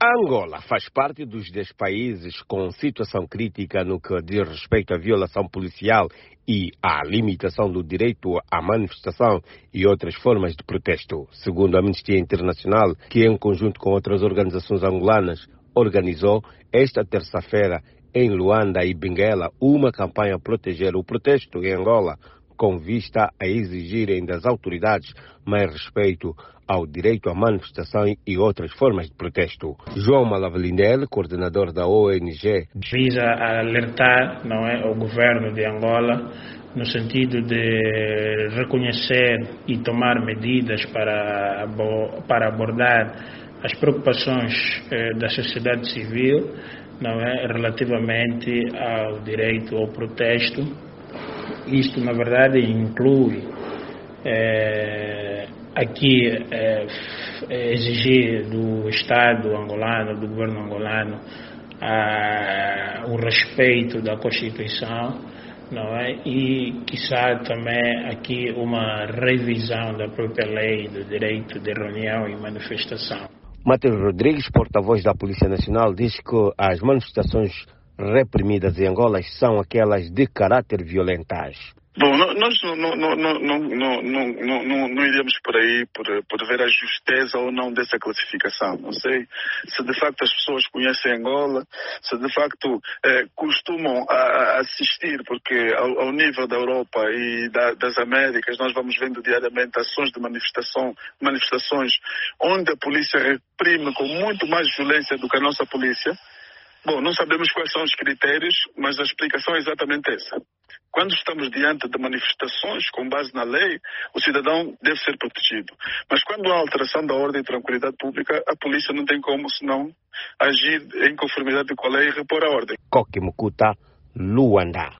A Angola faz parte dos 10 países com situação crítica no que diz respeito à violação policial e à limitação do direito à manifestação e outras formas de protesto. Segundo a Amnistia Internacional, que em conjunto com outras organizações angolanas organizou esta terça-feira em Luanda e Benguela uma campanha a proteger o protesto em Angola, com vista a exigirem das autoridades mais respeito ao direito à manifestação e outras formas de protesto. João Malavalindel, coordenador da ONG, visa alertar, não é, o governo de Angola no sentido de reconhecer e tomar medidas para abordar as preocupações da sociedade civil, não é, relativamente ao direito ao protesto. Isto, na verdade, inclui aqui exigir do Estado angolano, do governo angolano, o respeito da Constituição, não é? E, quiçá, também aqui uma revisão da própria lei do direito de reunião e manifestação. Matheus Rodrigues, porta-voz da Polícia Nacional, diz que as manifestações reprimidas em Angola são aquelas de caráter violentas. Bom, nós não iríamos por aí por ver a justeza ou não dessa classificação. Não sei se de facto as pessoas conhecem Angola, se de facto costumam assistir, porque ao nível da Europa e das Américas nós vamos vendo diariamente ações de manifestações onde a polícia reprime com muito mais violência do que a nossa polícia. Bom, não sabemos quais são os critérios, mas a explicação é exatamente essa. Quando estamos diante de manifestações com base na lei, o cidadão deve ser protegido. Mas quando há alteração da ordem e tranquilidade pública, a polícia não tem como senão agir em conformidade com a lei e repor a ordem. Coque Mucuta, Luanda.